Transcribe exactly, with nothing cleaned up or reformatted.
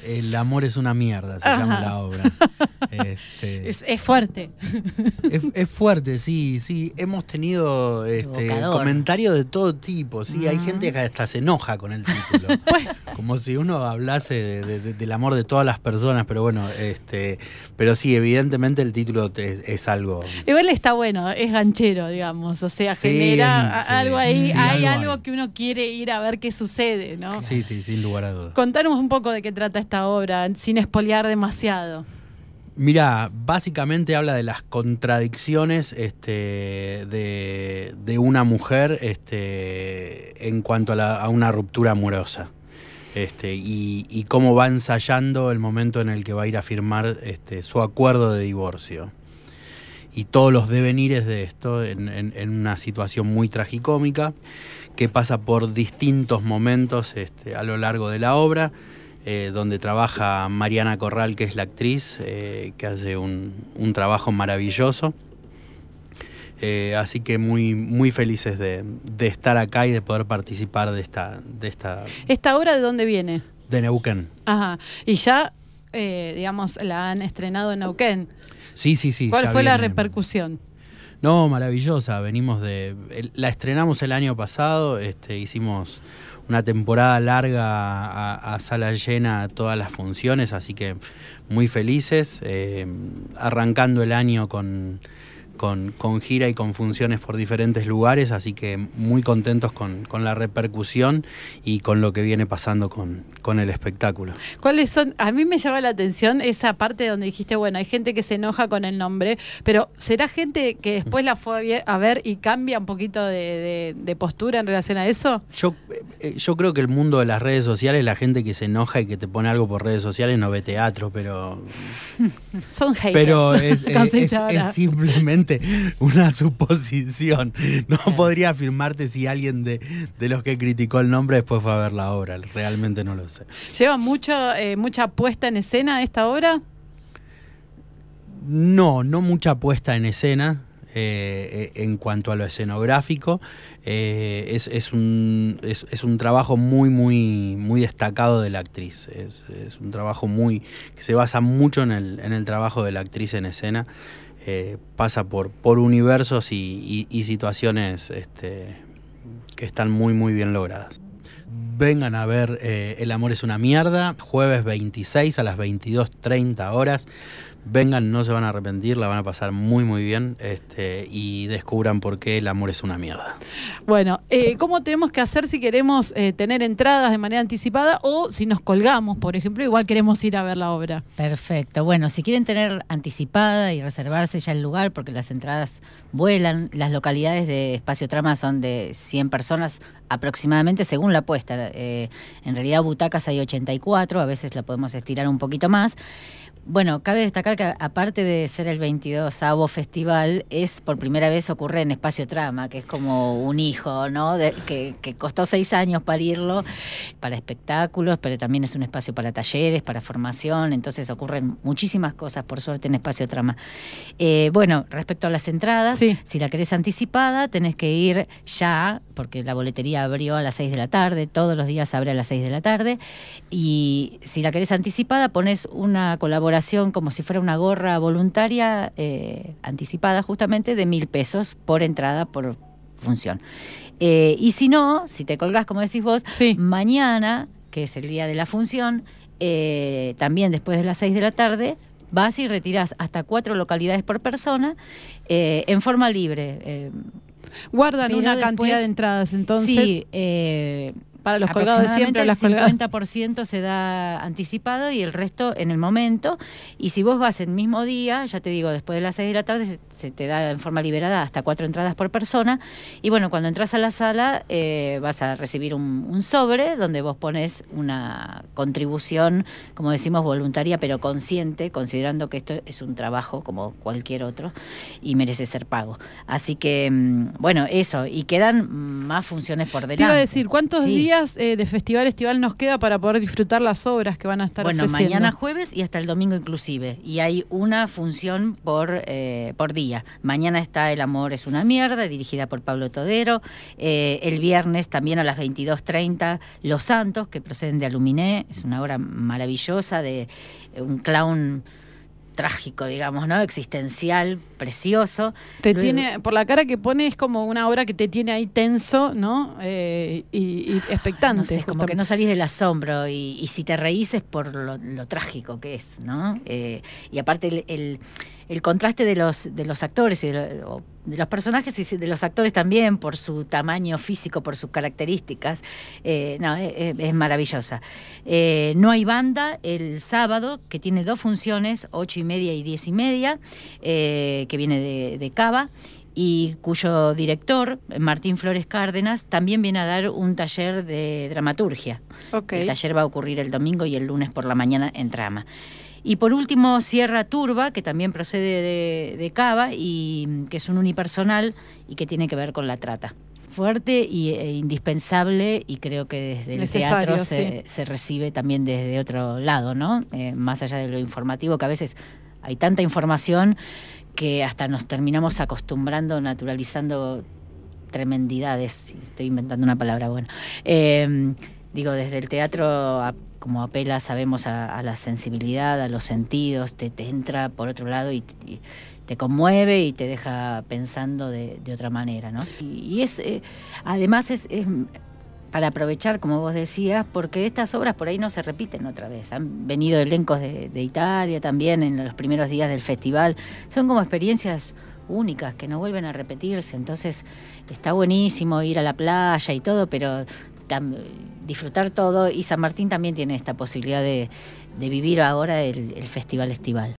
El amor es una mierda, se Ajá. llama la obra. Este, es, es fuerte. Es, es fuerte, sí, sí. Hemos tenido este, comentarios de todo tipo, sí. Uh-huh. Hay gente que hasta se enoja con el título. Como si uno hablase de, de, de, del amor de todas las personas, pero bueno, este, pero sí, evidentemente el título es, es algo. Igual está bueno, es ganchero, digamos. O sea, sí, genera sí, algo ahí, sí, hay algo, algo hay. que uno quiere ir a ver qué sucede, ¿no? Sí, sí, sin lugar a dudas. Contanos un poco de qué trata esta obra, sin espolear demasiado. Mirá, básicamente habla de las contradicciones este, de, de una mujer este, en cuanto a, la, a una ruptura amorosa. Este, y, y cómo va ensayando el momento en el que va a ir a firmar este, su acuerdo de divorcio. Y todos los devenires de esto en, en, en una situación muy tragicómica que pasa por distintos momentos este, a lo largo de la obra. Eh, donde trabaja Mariana Corral, que es la actriz, eh, que hace un, un trabajo maravilloso. Eh, así que muy, muy felices de, de estar acá y de poder participar de esta, de esta... ¿Esta obra de dónde viene? De Neuquén. Ajá. Y ya, eh, digamos, la han estrenado en Neuquén. Sí, sí, sí. ¿Cuál ya fue viene. la repercusión? No, maravillosa. Venimos de... La estrenamos el año pasado, este, hicimos una temporada larga a, a sala llena todas las funciones, así que muy felices, eh, arrancando el año con, con, con gira y con funciones por diferentes lugares, así que muy contentos con, con la repercusión y con lo que viene pasando con, con el espectáculo. ¿Cuáles son? A mí me llama la atención esa parte donde dijiste, bueno, hay gente que se enoja con el nombre, pero ¿será gente que después la fue a ver y cambia un poquito de, de, de postura en relación a eso? Yo, eh, yo creo que el mundo de las redes sociales, la gente que se enoja y que te pone algo por redes sociales no ve teatro, pero... Son haters. Pero es, es, es, es simplemente una suposición. No sí. podría afirmarte si alguien de, de los que criticó el nombre después fue a ver la obra. Realmente no lo sé. ¿Lleva mucho, eh, mucha puesta en escena esta obra? No, no mucha puesta en escena. Eh, en cuanto a lo escenográfico, eh, es, es, un, es, es un trabajo muy, muy, muy destacado de la actriz. Es, es un trabajo muy que se basa mucho en el, en el trabajo de la actriz en escena. Eh, pasa por, por universos y, y, y situaciones este, que están muy, muy bien logradas. Vengan a ver eh, El amor es una mierda, jueves veintiséis a las veintidós treinta horas. Vengan, no se van a arrepentir, la van a pasar muy muy bien este, y descubran por qué el amor es una mierda. Bueno, eh, ¿cómo tenemos que hacer si queremos eh, tener entradas de manera anticipada o si nos colgamos, por ejemplo, igual queremos ir a ver la obra? Perfecto, bueno, si quieren tener anticipada y reservarse ya el lugar, porque las entradas vuelan, las localidades de Espacio Trama son de cien personas aproximadamente según la apuesta. Eh, en realidad butacas hay ochenta y cuatro, a veces la podemos estirar un poquito más. Bueno, cabe destacar que aparte de ser el veintidosavo festival, es por primera vez ocurre en Espacio Trama, que es como un hijo, ¿no? De, que, que costó seis años parirlo, para espectáculos, pero también es un espacio para talleres, para formación, entonces ocurren muchísimas cosas, por suerte, en Espacio Trama. Eh, bueno, respecto a las entradas, sí. Si la querés anticipada, tenés que ir ya, porque la boletería abrió a las seis de la tarde, todos los días abre a las seis de la tarde, y si la querés anticipada, pones una colaboración como si fuera una gorra voluntaria eh, anticipada justamente de mil pesos por entrada, por función. Eh, y si no, si te colgás, como decís vos, sí. Mañana, que es el día de la función, eh, también después de las seis de la tarde, vas y retirás hasta cuatro localidades por persona eh, en forma libre. Eh, Guardan Pero una después, cantidad de entradas, entonces. Sí, eh, para los colgados de siempre, las colgadas. El cincuenta por ciento se da anticipado y el resto en el momento. Y si vos vas el mismo día, ya te digo, después de las seis de la tarde, se, se te da en forma liberada hasta cuatro entradas por persona. Y bueno, cuando entras a la sala, eh, vas a recibir un, un sobre donde vos pones una contribución, como decimos, voluntaria, pero consciente, considerando que esto es un trabajo como cualquier otro y merece ser pago. Así que, bueno, eso. Y quedan más funciones por delante. Te iba a decir, ¿cuántos sí. días días eh, de Festival Estival nos queda para poder disfrutar las obras que van a estar Bueno, ofreciendo? mañana jueves y hasta el domingo inclusive. Y hay una función por, eh, por día. Mañana está El amor es una mierda, dirigida por Pablo Todero. Eh, el viernes también a las veintidós treinta, Los Santos, que proceden de Aluminé. Es una obra maravillosa de eh, un clown trágico, digamos, ¿no? Existencial, precioso. Te Luego, tiene, por la cara que pone, es como una obra que te tiene ahí tenso, ¿no? Eh, y, y expectante. no sé, como justamente. que no salís del asombro y, y si te reís es por lo, lo trágico que es, ¿no? Eh, y aparte el, el, el contraste de los, de los actores y de, lo, de los personajes y de los actores también por su tamaño físico, por sus características, eh, no, es, es maravillosa. Eh, no hay banda el sábado, que tiene dos funciones, ocho y media y diez y media, eh, que viene de, de Cava, y cuyo director, Martín Flores Cárdenas, también viene a dar un taller de dramaturgia. Okay. El taller va a ocurrir el domingo y el lunes por la mañana en Trama. Y por último, Sierra Turba, que también procede de, de Cava, y que es un unipersonal y que tiene que ver con la trata. Fuerte y, e indispensable, y creo que desde el Necesario, teatro se, sí. se recibe también desde otro lado, ¿no? Eh, más allá de lo informativo, que a veces hay tanta información que hasta nos terminamos acostumbrando, naturalizando tremendidades. Estoy inventando una palabra buena. Eh, digo, desde el teatro, a, como apela, sabemos, a, a la sensibilidad, a los sentidos, te, te entra por otro lado y, y te conmueve y te deja pensando de, de otra manera, ¿no? Y, y es, eh, además es... es para aprovechar, como vos decías, porque estas obras por ahí no se repiten otra vez. Han venido elencos de, de Italia también en los primeros días del festival. Son como experiencias únicas que no vuelven a repetirse. Entonces está buenísimo ir a la playa y todo, pero tam, disfrutar todo. Y San Martín también tiene esta posibilidad de, de vivir ahora el, el Festival Estival.